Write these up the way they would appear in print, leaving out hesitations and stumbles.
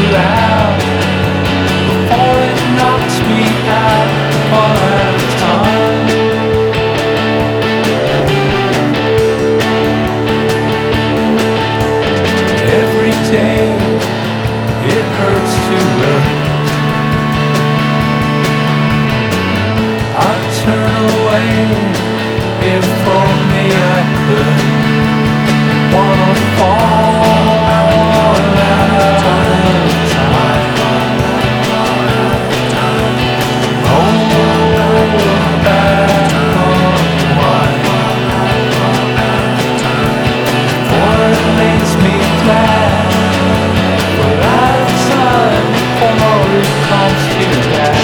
out before it knocks me out all at a time. Every day it hurts to look. I'd turn away if only I could. Wanna fall out of time. Hold back on wine. For it makes me glad. But I've tried before it comes to that.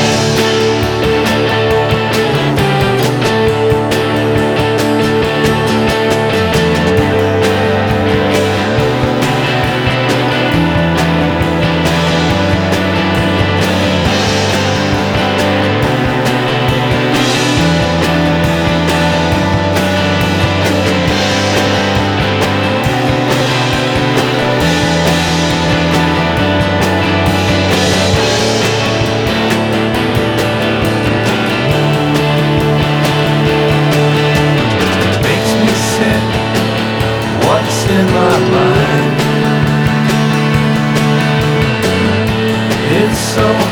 What's in my mind? It's so